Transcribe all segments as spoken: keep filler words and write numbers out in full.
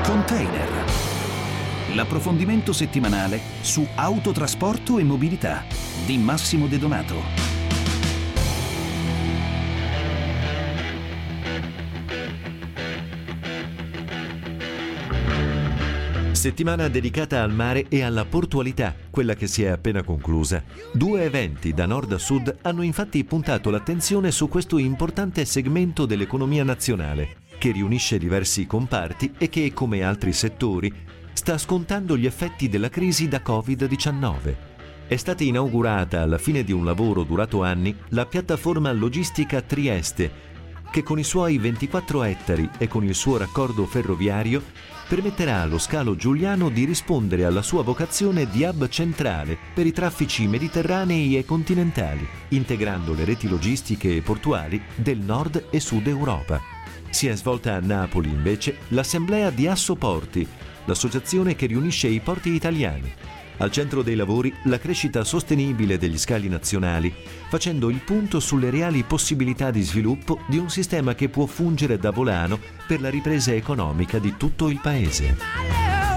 Container. L'approfondimento settimanale su autotrasporto e mobilità di Massimo De Donato. Settimana dedicata al mare e alla portualità, quella che si è appena conclusa. Due eventi da nord a sud hanno infatti puntato l'attenzione su questo importante segmento dell'economia nazionale, che riunisce diversi comparti e che, come altri settori, sta scontando gli effetti della crisi da covid diciannove. È stata inaugurata alla fine di un lavoro durato anni la piattaforma logistica Trieste, che con i suoi ventiquattro ettari e con il suo raccordo ferroviario permetterà allo scalo giuliano di rispondere alla sua vocazione di hub centrale per i traffici mediterranei e continentali, integrando le reti logistiche e portuali del nord e sud Europa. Si è svolta a Napoli, invece, l'assemblea di Assoporti, l'associazione che riunisce i porti italiani. Al centro dei lavori la crescita sostenibile degli scali nazionali, facendo il punto sulle reali possibilità di sviluppo di un sistema che può fungere da volano per la ripresa economica di tutto il paese.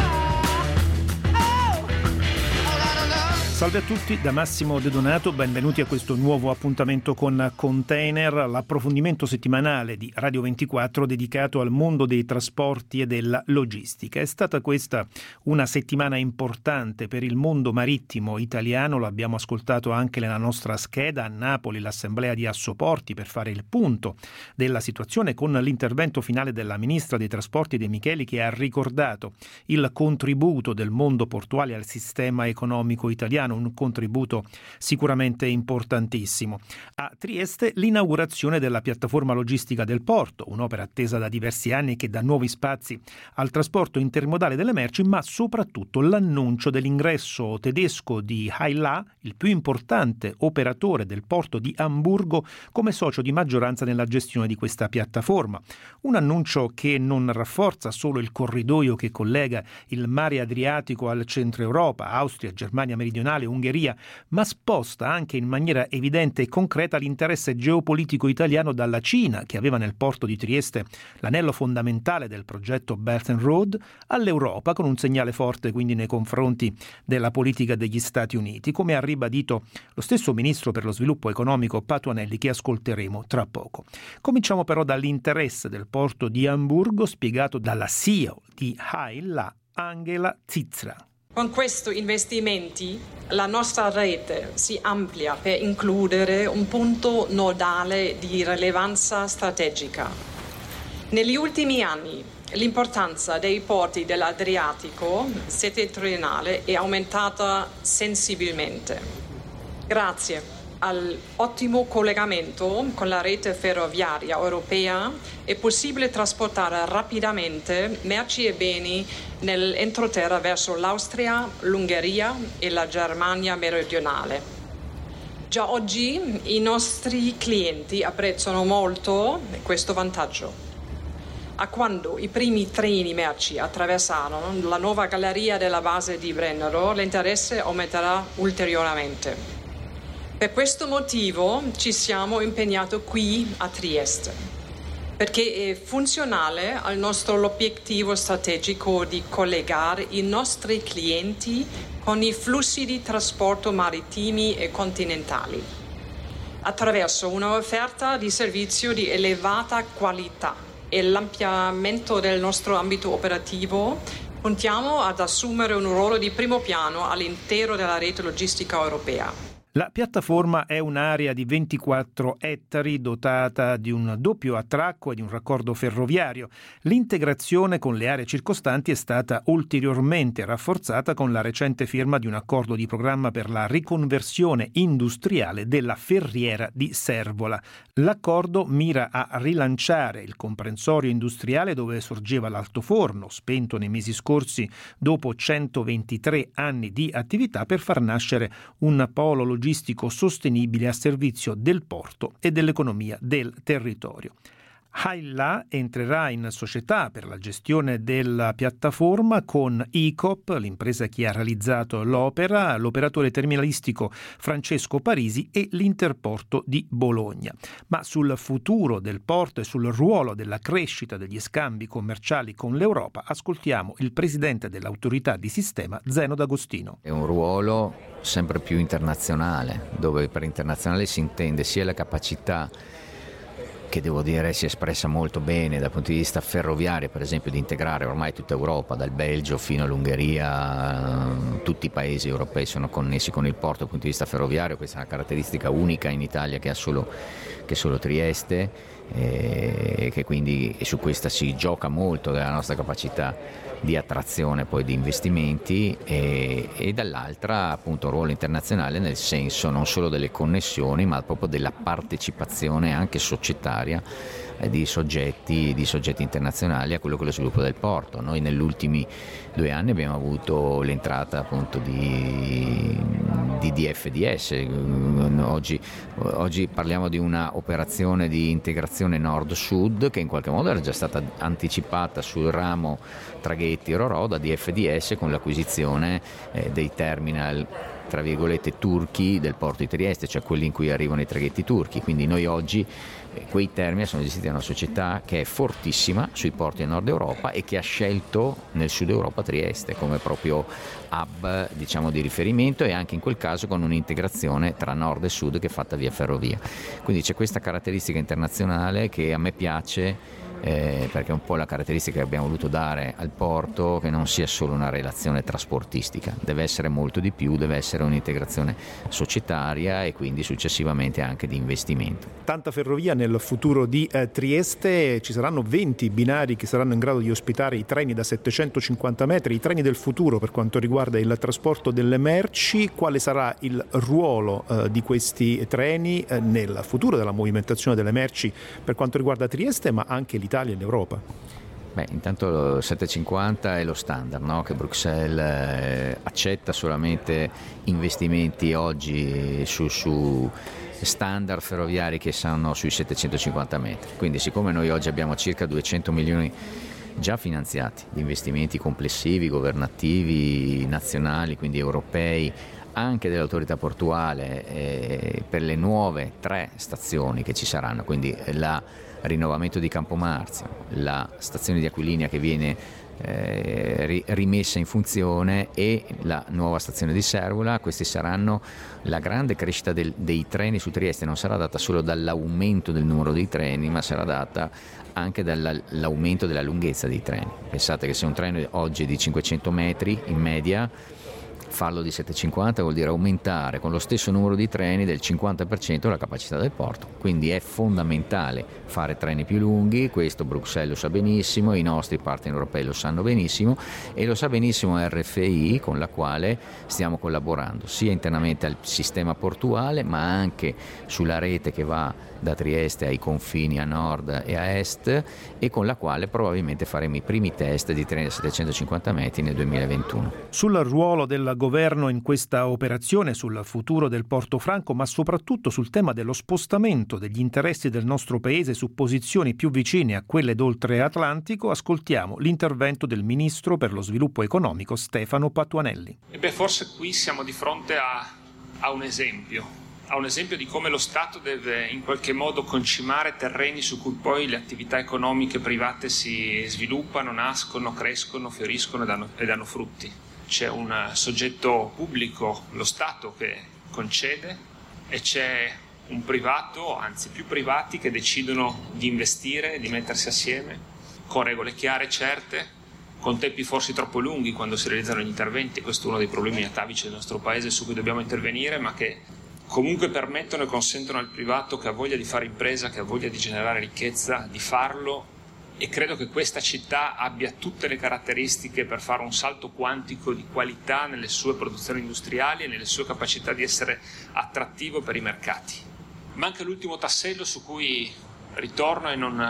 Salve a tutti, da Massimo De Donato, benvenuti a questo nuovo appuntamento con Container, l'approfondimento settimanale di Radio ventiquattro dedicato al mondo dei trasporti e della logistica. È stata questa una settimana importante per il mondo marittimo italiano, lo abbiamo ascoltato anche nella nostra scheda a Napoli, l'assemblea di Assoporti per fare il punto della situazione con l'intervento finale della ministra dei trasporti De Micheli, che ha ricordato il contributo del mondo portuale al sistema economico italiano, un contributo sicuramente importantissimo. A Trieste l'inaugurazione della piattaforma logistica del porto, un'opera attesa da diversi anni che dà nuovi spazi al trasporto intermodale delle merci, ma soprattutto l'annuncio dell'ingresso tedesco di HHLA, il più importante operatore del porto di Amburgo, come socio di maggioranza nella gestione di questa piattaforma. Un annuncio che non rafforza solo il corridoio che collega il mare Adriatico al centro Europa, Austria, Germania meridionale, Ungheria, ma sposta anche in maniera evidente e concreta l'interesse geopolitico italiano dalla Cina, che aveva nel porto di Trieste l'anello fondamentale del progetto Belt and Road, all'Europa, con un segnale forte quindi nei confronti della politica degli Stati Uniti, come ha ribadito lo stesso ministro per lo sviluppo economico Patuanelli, che ascolteremo tra poco. Cominciamo però dall'interesse del porto di Amburgo, spiegato dalla C E O di HHLA, Angela Zizra. Con questi investimenti la nostra rete si amplia per includere un punto nodale di rilevanza strategica. Negli ultimi anni l'importanza dei porti dell'Adriatico settentrionale è aumentata sensibilmente. Grazie all'ottimo collegamento con la rete ferroviaria europea è possibile trasportare rapidamente merci e beni nell'entroterra verso l'Austria, l'Ungheria e la Germania meridionale. Già oggi i nostri clienti apprezzano molto questo vantaggio. A quando i primi treni merci attraversarono la nuova galleria della base di Brennero, l'interesse aumenterà ulteriormente. Per questo motivo ci siamo impegnati qui a Trieste, perché è funzionale al nostro obiettivo strategico di collegare i nostri clienti con i flussi di trasporto marittimi e continentali, attraverso un'offerta di servizio di elevata qualità e l'ampliamento del nostro ambito operativo. Puntiamo ad assumere un ruolo di primo piano all'interno della rete logistica europea. La piattaforma è un'area di ventiquattro ettari dotata di un doppio attracco e di un raccordo ferroviario. L'integrazione con le aree circostanti è stata ulteriormente rafforzata con la recente firma di un accordo di programma per la riconversione industriale della ferriera di Servola. L'accordo mira a rilanciare il comprensorio industriale dove sorgeva l'altoforno, spento nei mesi scorsi dopo centoventitré anni di attività, per far nascere un polo logistico sostenibile a servizio del porto e dell'economia del territorio. Hailla entrerà in società per la gestione della piattaforma con I C O P, l'impresa che ha realizzato l'opera, l'operatore terminalistico Francesco Parisi e l'Interporto di Bologna. Ma sul futuro del porto e sul ruolo della crescita degli scambi commerciali con l'Europa ascoltiamo il presidente dell'autorità di sistema Zeno D'Agostino. È un ruolo sempre più internazionale, dove per internazionale si intende sia la capacità, che devo dire si è espressa molto bene dal punto di vista ferroviario, per esempio, di integrare ormai tutta Europa, dal Belgio fino all'Ungheria, tutti i paesi europei sono connessi con il porto dal punto di vista ferroviario. Questa è una caratteristica unica in Italia che ha solo, che solo Trieste, e che quindi e su questa si gioca molto della nostra capacità di attrazione poi di investimenti, e, e dall'altra appunto un ruolo internazionale nel senso non solo delle connessioni ma proprio della partecipazione anche societaria eh, di soggetti di soggetti internazionali a quello che è lo sviluppo del porto. Noi negli ultimi due anni abbiamo avuto l'entrata appunto di, di D F D S. Oggi, oggi parliamo di una operazione di integrazione nord-sud che in qualche modo era già stata anticipata sul ramo traghetti Ro-Ro da D F D S con l'acquisizione eh, dei terminal tra virgolette turchi del porto di Trieste, cioè quelli in cui arrivano i traghetti turchi. Quindi noi oggi eh, quei terminal sono gestiti da una società che è fortissima sui porti del nord Europa e che ha scelto nel sud Europa Trieste come proprio hub, diciamo, di riferimento, e anche in quel caso con un'integrazione tra nord e sud che è fatta via ferrovia. Quindi c'è questa caratteristica internazionale che a me piace, Eh, perché è un po' la caratteristica che abbiamo voluto dare al porto, che non sia solo una relazione trasportistica, deve essere molto di più, deve essere un'integrazione societaria e quindi successivamente anche di investimento. Tanta ferrovia nel futuro di eh, Trieste, ci saranno venti binari che saranno in grado di ospitare i treni da settecentocinquanta metri, i treni del futuro per quanto riguarda il trasporto delle merci. Quale sarà il ruolo eh, di questi treni eh, nel futuro della movimentazione delle merci per quanto riguarda Trieste ma anche l'Italia e l'Europa? Beh, intanto il settecentocinquanta è lo standard, no? Che Bruxelles eh, accetta solamente investimenti oggi su, su standard ferroviari che sono sui settecentocinquanta metri. Quindi siccome noi oggi abbiamo circa duecento milioni già finanziati di investimenti complessivi, governativi, nazionali, quindi europei, anche dell'autorità portuale eh, per le nuove tre stazioni che ci saranno, quindi la rinnovamento di Campomarzio, la stazione di Aquilinea che viene eh, rimessa in funzione e la nuova stazione di Servola. Questi saranno la grande crescita del, dei treni su Trieste, non sarà data solo dall'aumento del numero dei treni, ma sarà data anche dall'aumento della lunghezza dei treni. Pensate che se un treno oggi è di cinquecento metri in media, farlo di settecentocinquanta vuol dire aumentare con lo stesso numero di treni del cinquanta per cento la capacità del porto. Quindi è fondamentale fare treni più lunghi, questo Bruxelles lo sa benissimo, i nostri partner europei lo sanno benissimo e lo sa benissimo R F I, con la quale stiamo collaborando sia internamente al sistema portuale ma anche sulla rete che va da Trieste ai confini a nord e a est, e con la quale probabilmente faremo i primi test di treni da settecentocinquanta metri nel duemilaventuno. Sul ruolo del governo in questa operazione, sul futuro del Porto Franco, ma soprattutto sul tema dello spostamento degli interessi del nostro paese su posizioni più vicine a quelle d'oltre Atlantico, ascoltiamo l'intervento del ministro per lo sviluppo economico Stefano Patuanelli. E beh, forse qui siamo di fronte a, a un esempio. a un esempio di come lo Stato deve in qualche modo concimare terreni su cui poi le attività economiche private si sviluppano, nascono, crescono, fioriscono e danno, e danno frutti. C'è un soggetto pubblico, lo Stato, che concede, e c'è un privato, anzi più privati, che decidono di investire, di mettersi assieme, con regole chiare e certe, con tempi forse troppo lunghi quando si realizzano gli interventi. Questo è uno dei problemi atavici del nostro Paese su cui dobbiamo intervenire, ma che comunque permettono e consentono al privato che ha voglia di fare impresa, che ha voglia di generare ricchezza, di farlo, e credo che questa città abbia tutte le caratteristiche per fare un salto quantico di qualità nelle sue produzioni industriali e nelle sue capacità di essere attrattivo per i mercati. Manca l'ultimo tassello su cui ritorno e non,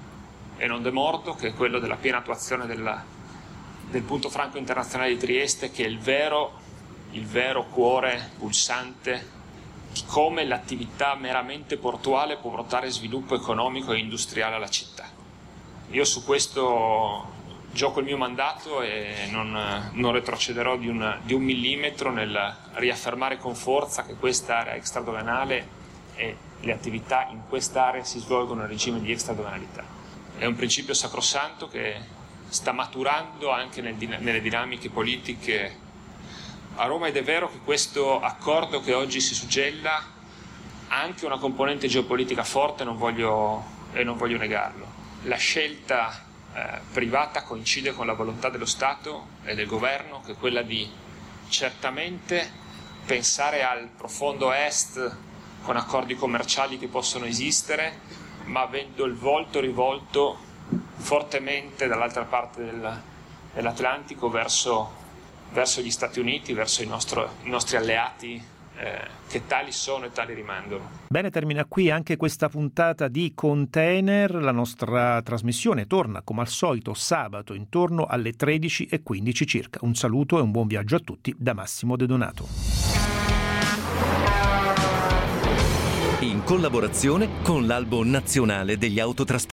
e non demordo, che è quello della piena attuazione della, del punto franco internazionale di Trieste, che è il vero, il vero cuore pulsante come l'attività meramente portuale può portare sviluppo economico e industriale alla città. Io su questo gioco il mio mandato e non, non retrocederò di un, di un millimetro nel riaffermare con forza che quest'area extradoganale e le attività in quest'area si svolgono in regime di extradoganalità. È un principio sacrosanto che sta maturando anche nel, nelle dinamiche politiche a Roma, ed è vero che questo accordo che oggi si suggella ha anche una componente geopolitica forte, non voglio, e non voglio negarlo. La scelta eh, privata coincide con la volontà dello Stato e del governo, che è quella di certamente pensare al profondo est con accordi commerciali che possono esistere, ma avendo il volto rivolto fortemente dall'altra parte del, dell'Atlantico verso, verso gli Stati Uniti, verso i, nostro, i nostri alleati eh, che tali sono e tali rimangono. Bene, termina qui anche questa puntata di Container. La nostra trasmissione torna come al solito sabato intorno alle tredici e quindici circa. Un saluto e un buon viaggio a tutti da Massimo De Donato. In collaborazione con l'Albo Nazionale degli Autotrasporti.